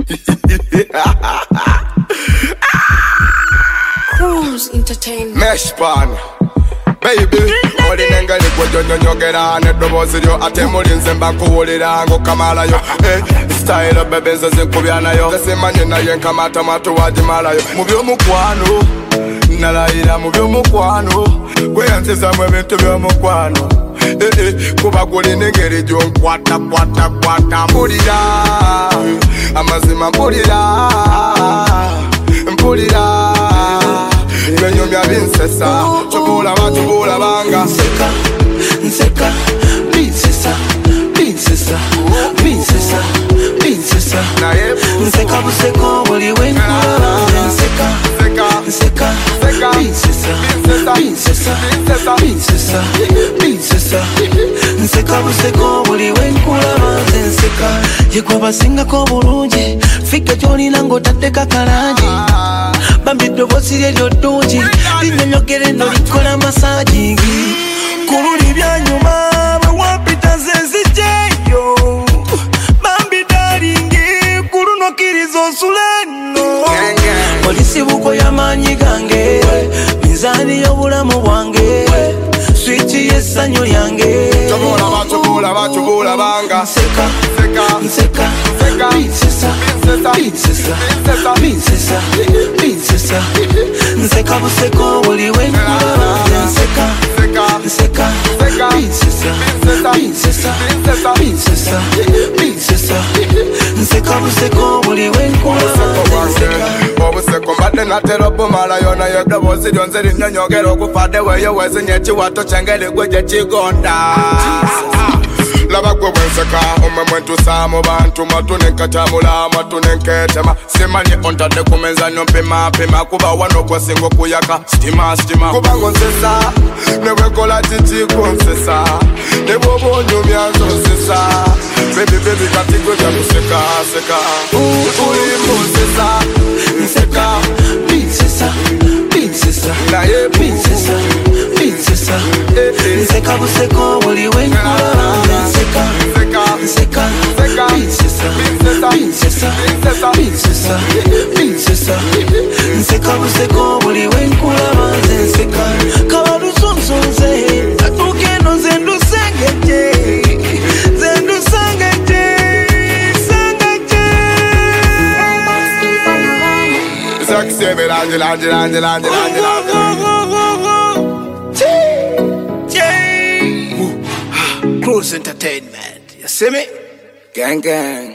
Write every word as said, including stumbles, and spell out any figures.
Cruise Entertainment. Mesh pan. Baby, odi nenga likwa jonyo nyogera Nedo bozi yo ate muli nzemba kuwulira Ngo kamala yo, eh Style up bebe nze zinkubyana yo Zese manye na yen kamata matu wajimala yo Mubyo mukwano Nalayira mubyo mukwano Gwe yansiza mwe bintu byo mukwano Eh eh, kuba kuli nengeri jo nkwata kwata kwata Mpulira, amazima mpulira Mpulira Menyo mya binsesa Chubula ba chubula banga Nseka, nseka Binsesa, binsesa Binsesa, binsesa Nseka buseko buli wenkula Nseka, nseka Binsesa, binsesa Binsesa, binsesa Nseka buseko buli wenkula Nseka Yekwa basingako bulungi Fika joni nango tateka kalanji Bambi dobosi lyo dungi Linyonyogere no likola massaging Kululi bya nyuma Bwe wapita zenzi jeyo Bambi darling Kuluno kirizo suleno Polisi buko ya manyi gange Mizani y'obulamu bwange Switch y'essanyu lyange Chubula ba chubula ba chubula banga Nseka, nseka Binsesa, binsesa Binsesa, binsesa Nseka buseko buli wenkula Nseka, nseka Binsesa, binsesa Binsesa, binsesa Nseka buseko buli wenkula Obuseko mbadde natera obumala yona yedobozi lyonze linyonyogera okufadde weyo wezinye ekiwato kyengeri gwe gye kigonda Laba gwe bwenseka omwe mwentusa mu bantu matu nenkatamula matu nenketema Simanyi ontadde ku menzanyo mpima pima kuba wano kwasinga okuyaka stima stima Kuba ngonsesa ne bwekola kiki kunsesa ne bwoba onyumya nzonsesa Baby baby kati gwe byakuseka seka Uli mbonsesa nseka Binsesa, binsesa Naye Binsesa, binsesa Nseka buseko buli wenkula Nseka, nseka Binsesa, binsesa Binsesa, binsesa Nseka buseko buli wenkula Nseka Kaba lusunsunze Atuke no zendu sengete Zendu sengete Sengete Zaksebe lanje lanje lanje lanje lanje Cruise Entertainment, you see me? Gang gang